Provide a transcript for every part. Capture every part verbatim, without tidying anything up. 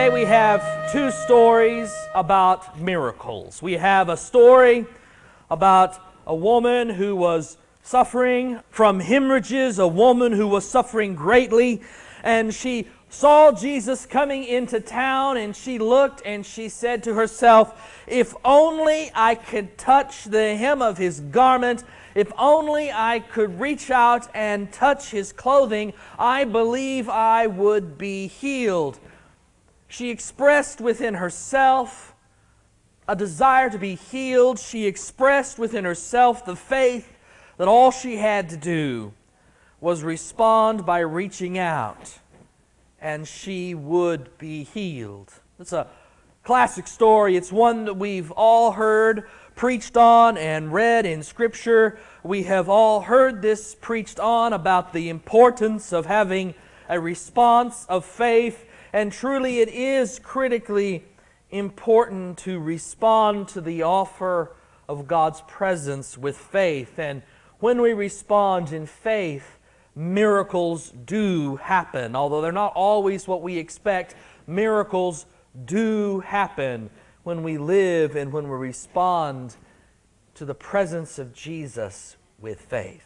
Today we have two stories about miracles. We have a story about a woman who was suffering from hemorrhages, a woman who was suffering greatly, and she saw Jesus coming into town, and she looked and she said to herself, if only I could touch the hem of His garment, if only I could reach out and touch His clothing, I believe I would be healed. She expressed within herself a desire to be healed. She expressed within herself the faith that all she had to do was respond by reaching out, and she would be healed. It's a classic story. It's one that we've all heard preached on and read in Scripture. We have all heard this preached on about the importance of having a response of faith, and truly it is critically important to respond to the offer of God's presence with faith. And when we respond in faith, miracles do happen. Although they're not always what we expect, miracles do happen when we live and when we respond to the presence of Jesus with faith.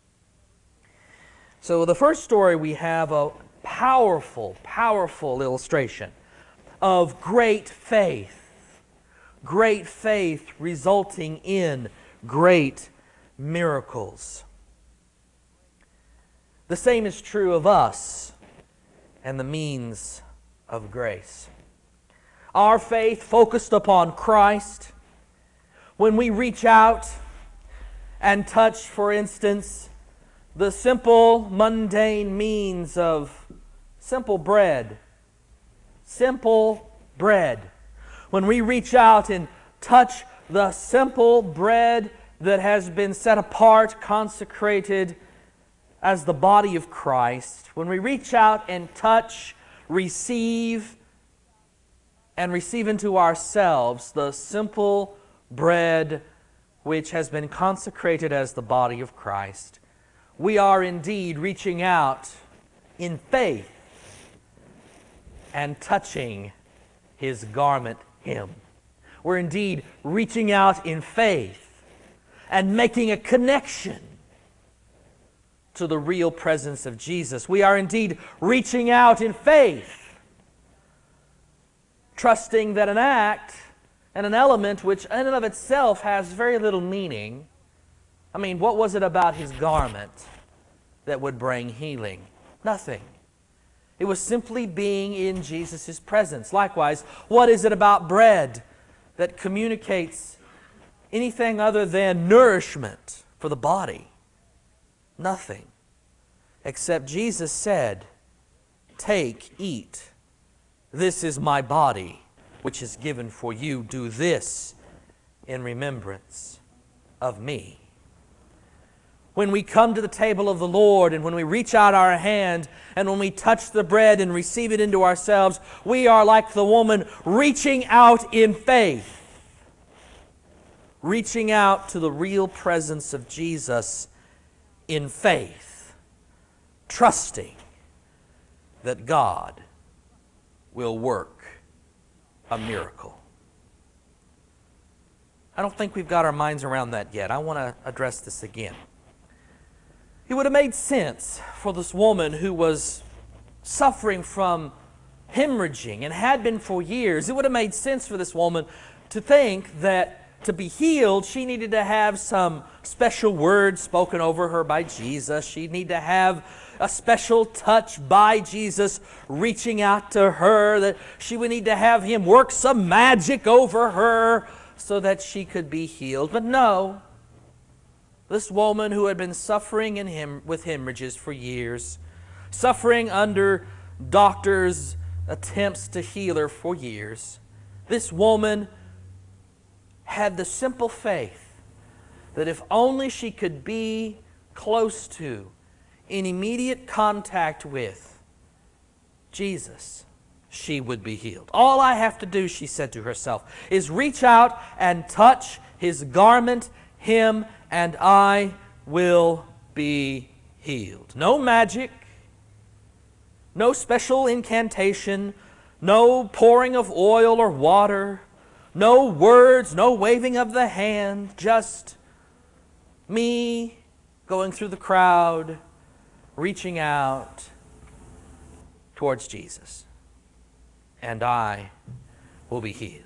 So the first story, we have a powerful, powerful illustration of great faith. Great faith resulting in great miracles. The same is true of us and the means of grace. Our faith focused upon Christ, when we reach out and touch, for instance, the simple, mundane means of simple bread, simple bread. When we reach out and touch the simple bread that has been set apart, consecrated as the body of Christ, when we reach out and touch, receive, and receive into ourselves the simple bread which has been consecrated as the body of Christ, we are indeed reaching out in faith and touching His garment hem. We're indeed reaching out in faith and making a connection to the real presence of Jesus. We are indeed reaching out in faith, trusting that an act and an element which in and of itself has very little meaning. I mean, what was it about His garment that would bring healing? Nothing. It was simply being in Jesus' presence. Likewise, what is it about bread that communicates anything other than nourishment for the body? Nothing. Except Jesus said, take, eat. This is my body, which is given for you. Do this in remembrance of me. When we come to the table of the Lord, and when we reach out our hand, and when we touch the bread and receive it into ourselves, we are like the woman reaching out in faith, reaching out to the real presence of Jesus in faith, trusting that God will work a miracle. I don't think we've got our minds around that yet. I want to address this again. It would have made sense for this woman who was suffering from hemorrhaging and had been for years. It would have made sense for this woman to think that to be healed, she needed to have some special words spoken over her by Jesus. She'd need to have a special touch by Jesus reaching out to her, that she would need to have Him work some magic over her so that she could be healed. But no. This woman who had been suffering in hem- with hemorrhages for years, suffering under doctors' attempts to heal her for years, this woman had the simple faith that if only she could be close to, in immediate contact with Jesus, she would be healed. All I have to do, she said to herself, is reach out and touch His garment, hem, and I will be healed. No magic, no special incantation, No pouring of oil or water, no words, no waving of the hand, just me going through the crowd, reaching out towards Jesus. And I will be healed.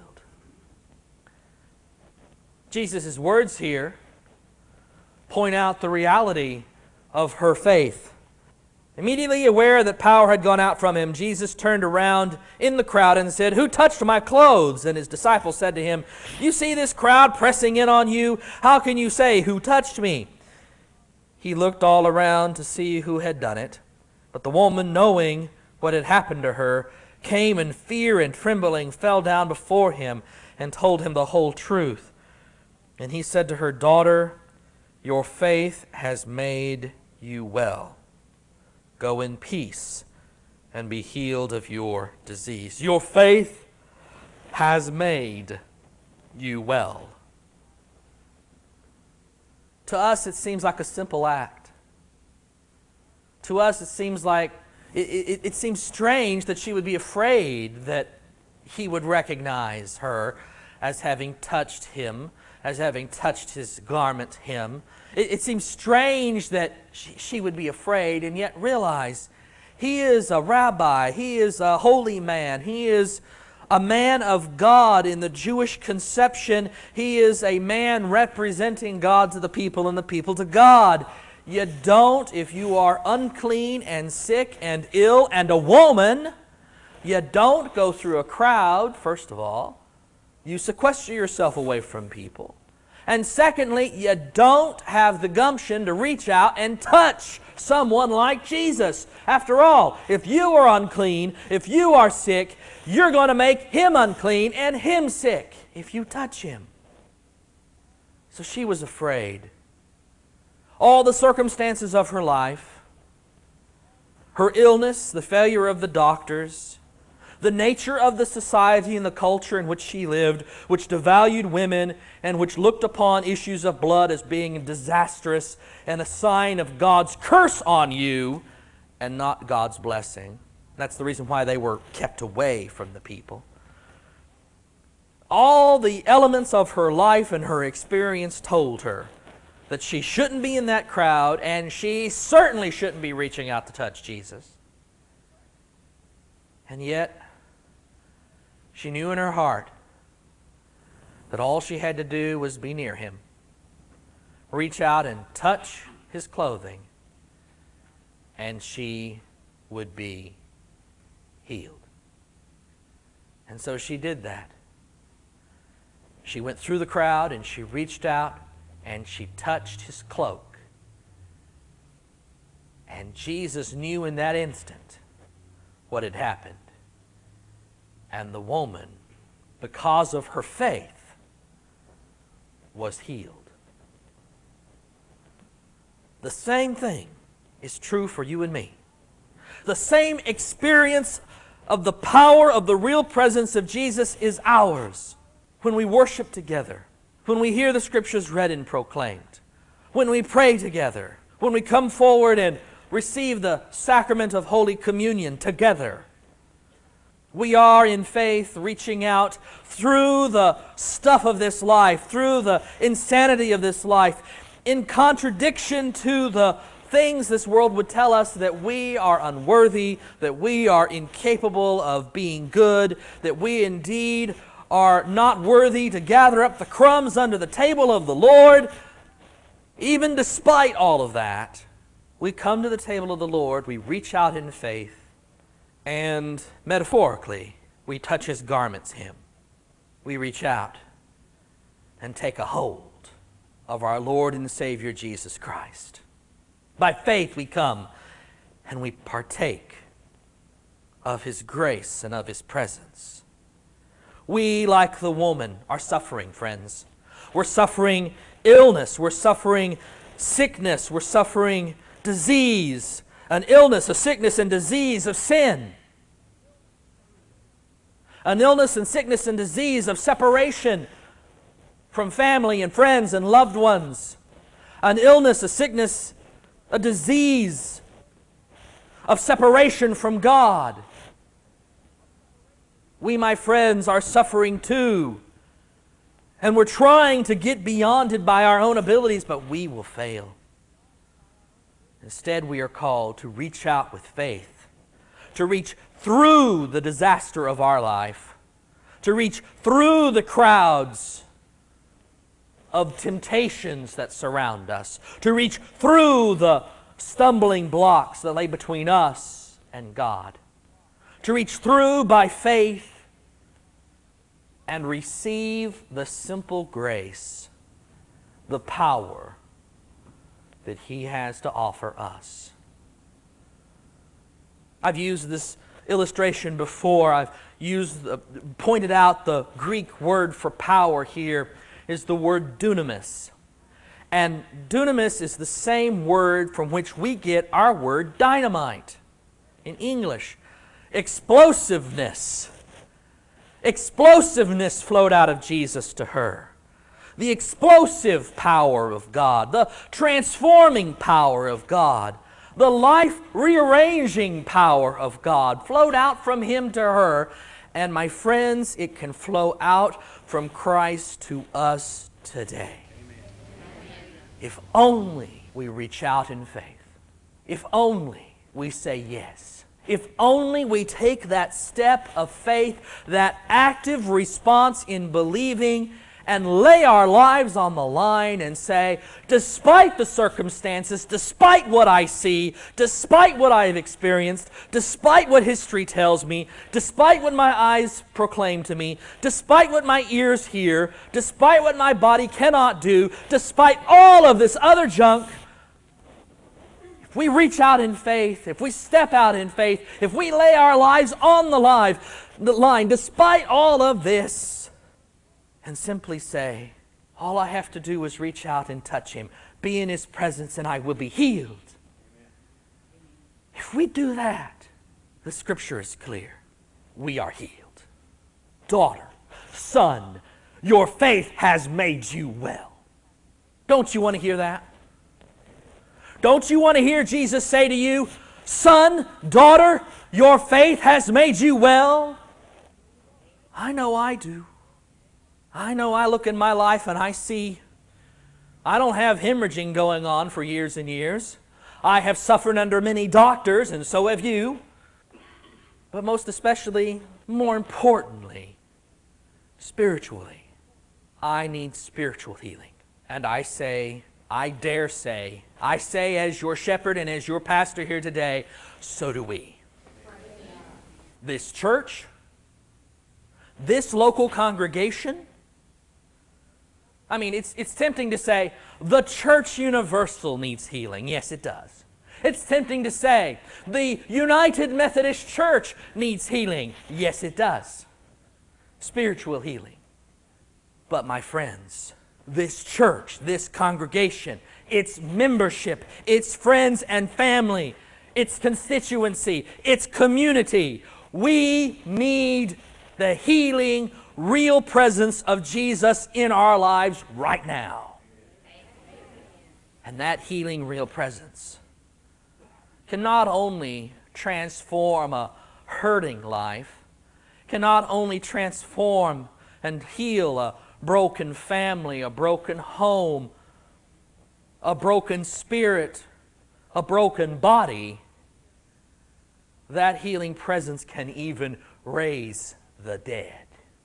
Jesus' words here point out the reality of her faith. Immediately aware that power had gone out from him, Jesus turned around in the crowd and said, "Who touched my clothes?" And his disciples said to him, "You see this crowd pressing in on you. How can you say, 'Who touched me?'" He looked all around to see who had done it. But the woman, knowing what had happened to her, came in fear and trembling, fell down before him, and told him the whole truth. And he said to her, "Daughter, your faith has made you well. Go in peace and be healed of your disease." Your faith has made you well. To us, it seems like a simple act. To us, it seems like, it, it, it seems strange that she would be afraid that he would recognize her as having touched him, as having touched his garment hem. It, it seems strange that she, she would be afraid, and yet realize he is a rabbi, he is a holy man, he is a man of God in the Jewish conception. He is a man representing God to the people and the people to God. You don't, if you are unclean and sick and ill and a woman, you don't go through a crowd, first of all. You sequester yourself away from people. And secondly, you don't have the gumption to reach out and touch someone like Jesus. After all, if you are unclean, if you are sick, you're going to make him unclean and him sick if you touch him. So she was afraid. All the circumstances of her life, her illness, the failure of the doctors, the nature of the society and the culture in which she lived, which devalued women and which looked upon issues of blood as being disastrous and a sign of God's curse on you and not God's blessing. That's the reason why they were kept away from the people. All the elements of her life and her experience told her that she shouldn't be in that crowd, and she certainly shouldn't be reaching out to touch Jesus. And yet, she knew in her heart that all she had to do was be near him, reach out and touch his clothing, and she would be healed. And so she did that. She went through the crowd and she reached out and she touched his cloak. And Jesus knew in that instant what had happened. And the woman, because of her faith, was healed. The same thing is true for you and me. The same experience of the power of the real presence of Jesus is ours when we worship together, when we hear the Scriptures read and proclaimed, when we pray together, when we come forward and receive the sacrament of Holy Communion together. We are in faith reaching out through the stuff of this life, through the insanity of this life, in contradiction to the things this world would tell us that we are unworthy, that we are incapable of being good, that we indeed are not worthy to gather up the crumbs under the table of the Lord. Even despite all of that, we come to the table of the Lord, we reach out in faith, and metaphorically, we touch his garment's hem. We reach out and take a hold of our Lord and Savior Jesus Christ. By faith we come and we partake of his grace and of his presence. We, like the woman, are suffering, friends. We're suffering illness. We're suffering sickness. We're suffering disease. An illness, a sickness, and disease of sin. An illness and sickness and disease of separation from family and friends and loved ones. An illness, a sickness, a disease of separation from God. We, my friends, are suffering too. And we're trying to get beyond it by our own abilities, but we will fail. Instead, we are called to reach out with faith, to reach through the disaster of our life, to reach through the crowds of temptations that surround us, to reach through the stumbling blocks that lay between us and God, to reach through by faith and receive the simple grace, the power that He has to offer us. I've used this illustration before. I've used, the, pointed out the Greek word for power here is the word dunamis. And dunamis is the same word from which we get our word dynamite in English. Explosiveness. Explosiveness flowed out of Jesus to her. The explosive power of God, the transforming power of God, the life-rearranging power of God flowed out from Him to her. And my friends, it can flow out from Christ to us today. Amen. If only we reach out in faith. If only we say yes. If only we take that step of faith, that active response in believing, and lay our lives on the line and say, despite the circumstances, despite what I see, despite what I have experienced, despite what history tells me, despite what my eyes proclaim to me, despite what my ears hear, despite what my body cannot do, despite all of this other junk, if we reach out in faith, if we step out in faith, if we lay our lives on the, live, the line, despite all of this, and simply say, all I have to do is reach out and touch Him, be in His presence, and I will be healed. Amen. If we do that, the Scripture is clear. We are healed. Daughter, son, your faith has made you well. Don't you want to hear that? Don't you want to hear Jesus say to you, son, daughter, your faith has made you well? I know I do. I know I look in my life and I see I don't have hemorrhaging going on for years and years. I have suffered under many doctors, and so have you. But most especially, more importantly, spiritually, I need spiritual healing. And I say, I dare say, I say as your shepherd and as your pastor here today, so do we. This church, this local congregation, I mean, it's, it's tempting to say, the church universal needs healing. Yes, it does. It's tempting to say, the United Methodist Church needs healing. Yes, it does. Spiritual healing. But my friends, this church, this congregation, its membership, its friends and family, its constituency, its community, we need the healing, real presence of Jesus in our lives right now. And that healing, real presence can not only transform a hurting life, can not only transform and heal a broken family, a broken home, a broken spirit, a broken body, that healing presence can even raise the dead.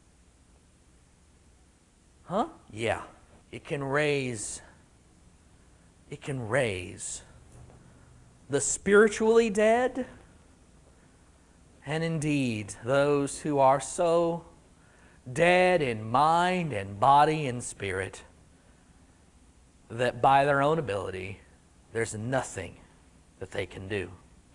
Huh? Yeah. It can raise, it can raise the spiritually dead, and indeed those who are so dead in mind and body and spirit that by their own ability there's nothing that they can do.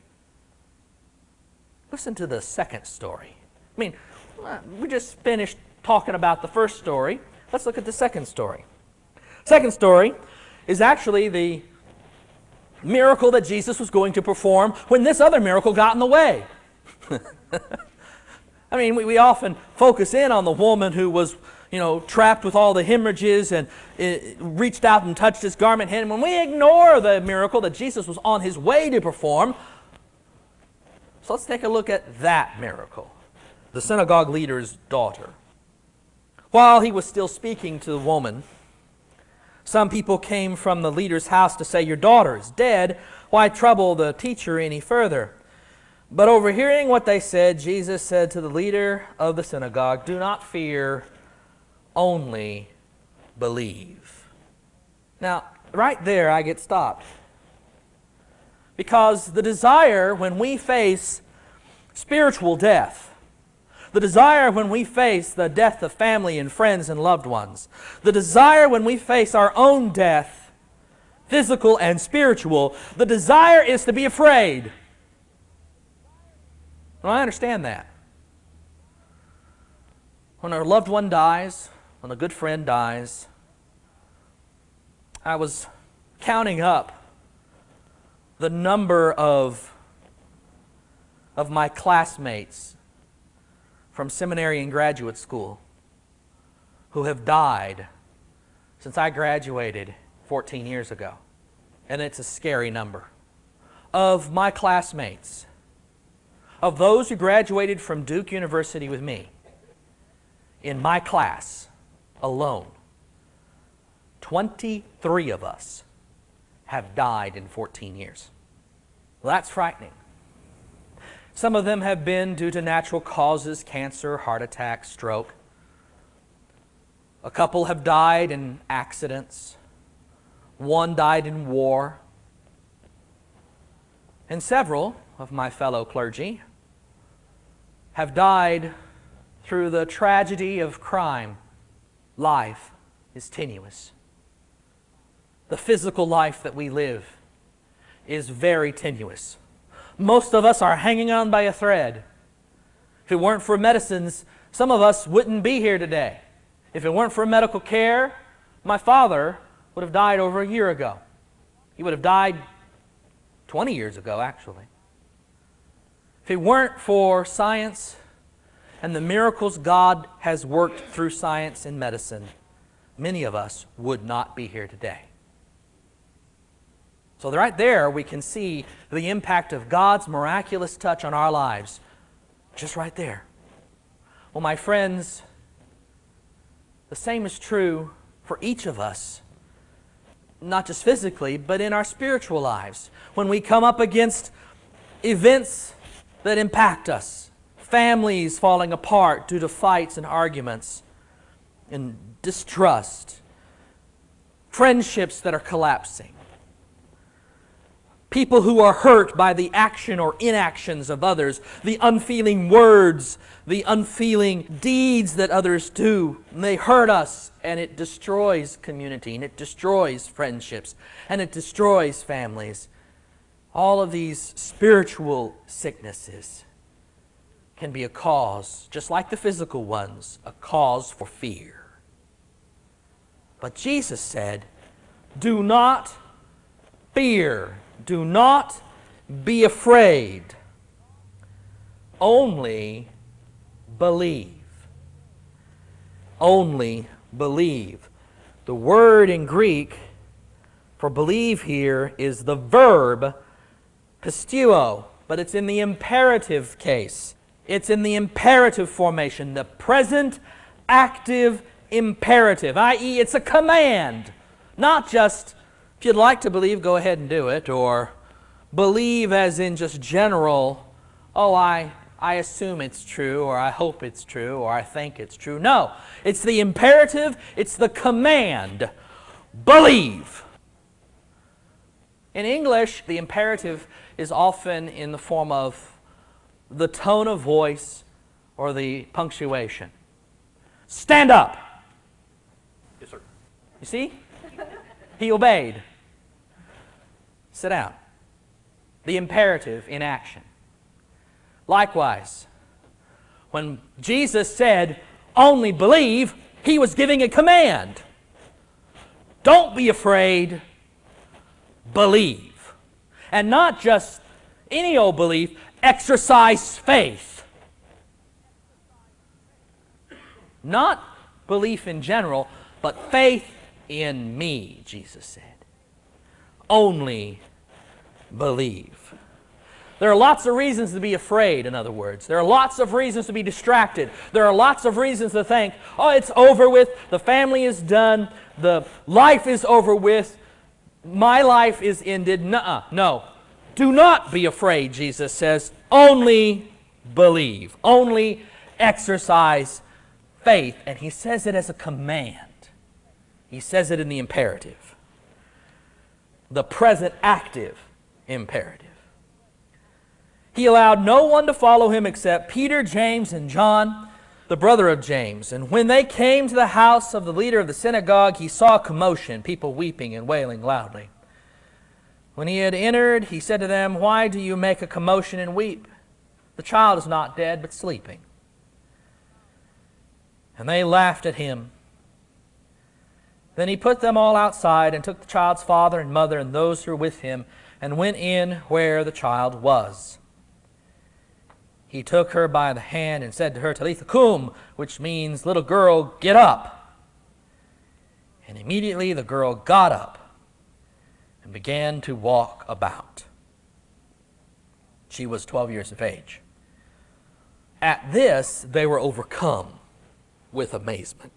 Listen to the second story. I mean, we just finished talking about the first story. Let's look at the second story. Second story is actually the miracle that Jesus was going to perform when this other miracle got in the way. I mean, we, we often focus in on the woman who was, you know, trapped with all the hemorrhages and it, reached out and touched His garment hem. When we ignore the miracle that Jesus was on His way to perform, so let's take a look at that miracle. the synagogue leader's daughter. While he was still speaking to the woman, some people came from the leader's house to say, "Your daughter is dead. Why trouble the teacher any further?" But overhearing what they said, Jesus said to the leader of the synagogue, "Do not fear, only believe." Now, right there I get stopped. Because the desire when we face spiritual death, the desire when we face the death of family and friends and loved ones, the desire when we face our own death, physical and spiritual, the desire is to be afraid. Well, I understand that. When a loved one dies, when a good friend dies, I was counting up the number of, of my classmates from seminary and graduate school who have died since I graduated fourteen years ago. And it's a scary number. Of my classmates, of those who graduated from Duke University with me, in my class alone, twenty-three of us have died in fourteen years. Well, that's frightening. Some of them have been due to natural causes, cancer, heart attack, stroke. A couple have died in accidents. One died in war. And several of my fellow clergy have died through the tragedy of crime. Life is tenuous. The physical life that we live is very tenuous. Most of us are hanging on by a thread. If it weren't for medicines, some of us wouldn't be here today. If it weren't for medical care, my father would have died over a year ago. He would have died twenty years ago, actually. If it weren't for science and the miracles God has worked through science and medicine, many of us would not be here today. So right there we can see the impact of God's miraculous touch on our lives. Just right there. Well, my friends, the same is true for each of us. Not just physically, but in our spiritual lives. When we come up against events that impact us, families falling apart due to fights and arguments and distrust, friendships that are collapsing, people who are hurt by the action or inactions of others, the unfeeling words, the unfeeling deeds that others do. And they hurt us, and it destroys community, and it destroys friendships, and it destroys families. All of these spiritual sicknesses can be a cause, just like the physical ones, a cause for fear. But Jesus said, "Do not fear. Do not be afraid. Only believe." Only believe. The word in Greek for believe here is the verb pisteuo, but it's in the imperative case. It's in the imperative formation, the present active imperative, that is it's a command, not just, if you'd like to believe, go ahead and do it, or believe as in just general, oh, I, I assume it's true, or I hope it's true, or I think it's true. No, it's the imperative, it's the command. Believe. In English, the imperative is often in the form of the tone of voice or the punctuation. Stand up. Yes, sir. You see? He obeyed. Sit down. The imperative in action. Likewise, when Jesus said, "Only believe," He was giving a command. Don't be afraid. Believe. And not just any old belief, exercise faith. Not belief in general, but faith in me, Jesus said. Only believe. There are lots of reasons to be afraid, in other words. There are lots of reasons to be distracted. There are lots of reasons to think, oh, it's over with, the family is done, the life is over with, my life is ended. Nuh-uh. No. Do not be afraid, Jesus says. Only believe. Only exercise faith. And He says it as a command. He says it in the imperative. The present active imperative. He allowed no one to follow Him except Peter, James, and John, the brother of James. And when they came to the house of the leader of the synagogue, He saw a commotion, people weeping and wailing loudly. When He had entered, He said to them, "Why do you make a commotion and weep? The child is not dead, but sleeping." And they laughed at Him. Then He put them all outside and took the child's father and mother and those who were with Him and went in where the child was. He took her by the hand and said to her, "Talitha cum," which means, "Little girl, get up." And immediately the girl got up and began to walk about. She was twelve years of age. At this, they were overcome with amazement.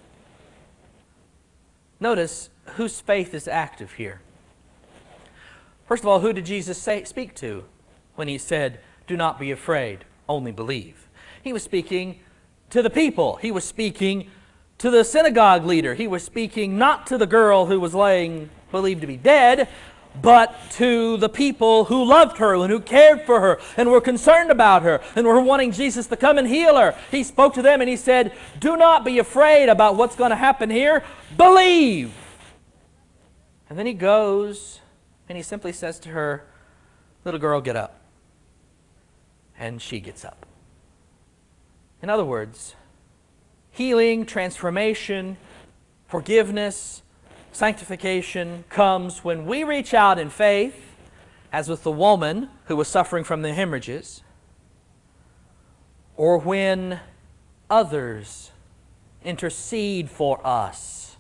Notice whose faith is active here. First of all, who did Jesus say, speak to when He said, "Do not be afraid, only believe"? He was speaking to the people. He was speaking to the synagogue leader. He was speaking not to the girl who was laying, believed to be dead, but to the people who loved her and who cared for her and were concerned about her and were wanting Jesus to come and heal her. He spoke to them and He said, "Do not be afraid about what's going to happen here. Believe." And then He goes and He simply says to her, "Little girl, get up." And she gets up. In other words, healing, transformation, forgiveness, sanctification comes when we reach out in faith, as with the woman who was suffering from the hemorrhages, or when others intercede for us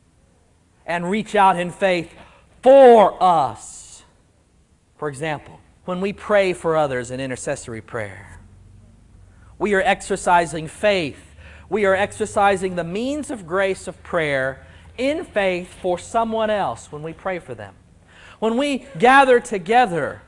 and reach out in faith for us. For example, when we pray for others in intercessory prayer, we are exercising faith. We are exercising the means of grace of prayer in faith for someone else when we pray for them. When we gather together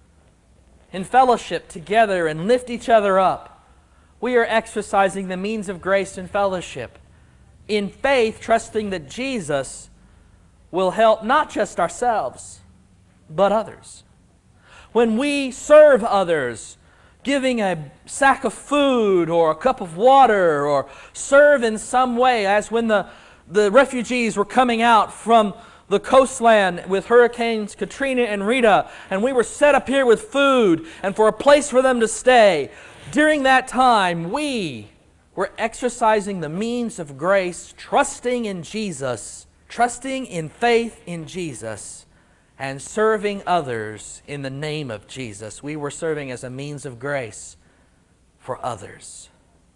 in fellowship together and lift each other up, we are exercising the means of grace and fellowship in faith, trusting that Jesus will help not just ourselves, but others. When we serve others, giving a sack of food or a cup of water, or serve in some way, as when the, the refugees were coming out from the coastland with Hurricanes Katrina and Rita, and we were set up here with food and for a place for them to stay. During that time, we were exercising the means of grace, trusting in Jesus, trusting in faith in Jesus, and serving others in the name of Jesus. We were serving as a means of grace for others.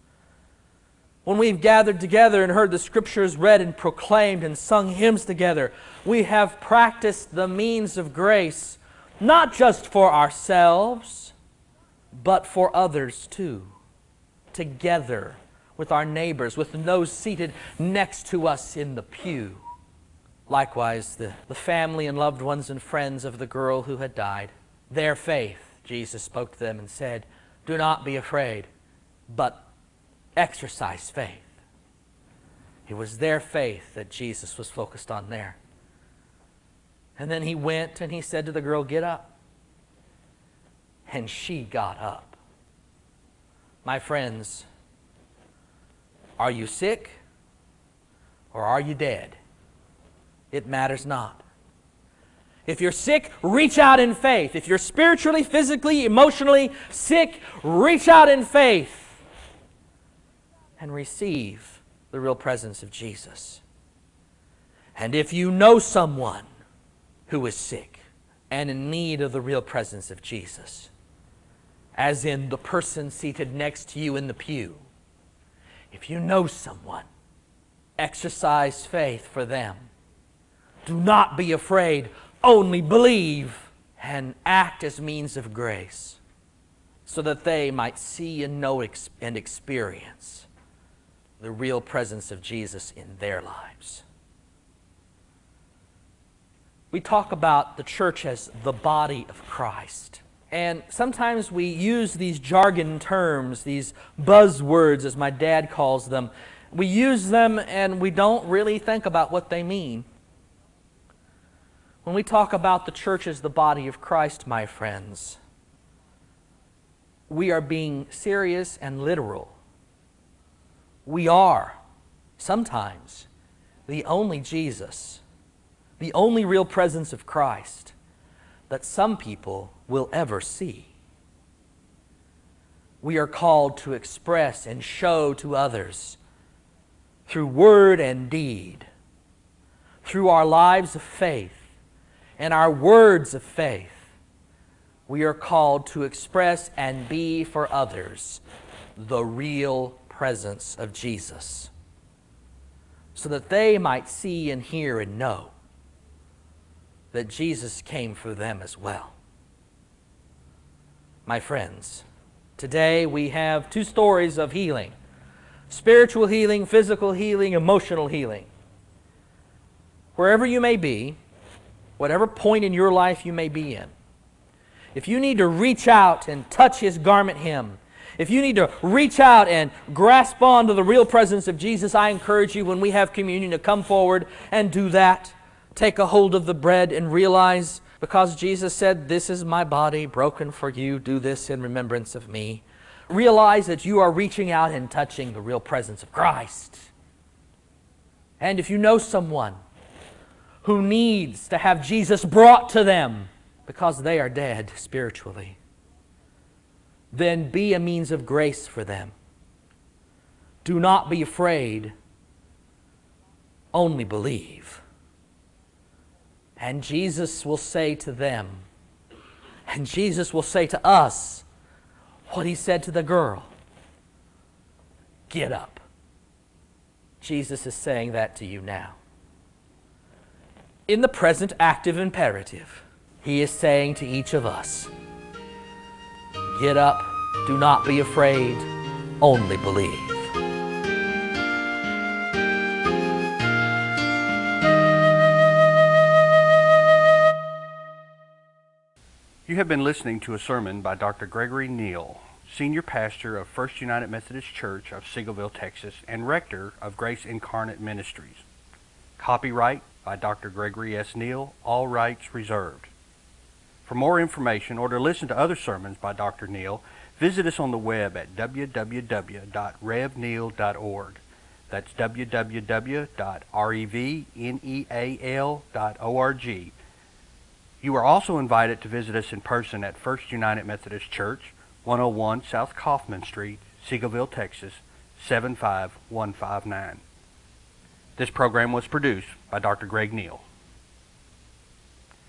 When we've gathered together and heard the Scriptures read and proclaimed and sung hymns together, we have practiced the means of grace, not just for ourselves, but for others too, together with our neighbors, with those seated next to us in the pew. Likewise, the, the family and loved ones and friends of the girl who had died, their faith, Jesus spoke to them and said, "Do not be afraid, but exercise faith." It was their faith that Jesus was focused on there. And then he went and he said to the girl, "Get up." And she got up. My friends, are you sick or are you dead? It matters not. If you're sick, reach out in faith. If you're spiritually, physically, emotionally sick, reach out in faith and receive the real presence of Jesus. And if you know someone who is sick and in need of the real presence of Jesus, as in the person seated next to you in the pew, if you know someone, exercise faith for them. Do not be afraid, only believe, and act as means of grace so that they might see and know and experience the real presence of Jesus in their lives. We talk about the church as the body of Christ. And sometimes we use these jargon terms, these buzzwords, as my dad calls them. We use them and we don't really think about what they mean. When we talk about the church as the body of Christ, my friends, we are being serious and literal. We are, sometimes, the only Jesus, the only real presence of Christ that some people will ever see. We are called to express and show to others through word and deed, through our lives of faith and our words of faith. We are called to express and be for others the real presence of Jesus, so that they might see and hear and know that Jesus came for them as well. My friends, today we have two stories of healing: spiritual healing, physical healing, emotional healing. Wherever you may be, whatever point in your life you may be in, if you need to reach out and touch His garment hem, if you need to reach out and grasp onto the real presence of Jesus, I encourage you, when we have communion, to come forward and do that. Take a hold of the bread and realize, because Jesus said, "This is my body broken for you, do this in remembrance of me." Realize that you are reaching out and touching the real presence of Christ. And if you know someone who needs to have Jesus brought to them because they are dead spiritually, then be a means of grace for them. Do not be afraid, only believe. And Jesus will say to them, and Jesus will say to us what He said to the girl: get up. Jesus is saying that to you now. In the present active imperative, He is saying to each of us, get up, do not be afraid, only believe. You have been listening to a sermon by Doctor Gregory Neal, Senior Pastor of First United Methodist Church of Seagoville, Texas, and Rector of Grace Incarnate Ministries. Copyright by Doctor Gregory S. Neal, all rights reserved. For more information or to listen to other sermons by Doctor Neal, visit us on the web at w w w dot rev neal dot org. That's w w w dot rev neal dot org. You are also invited to visit us in person at First United Methodist Church, one oh one South Kaufman Street, Seagoville, Texas, seven five one five nine. This program was produced by Doctor Greg Neal.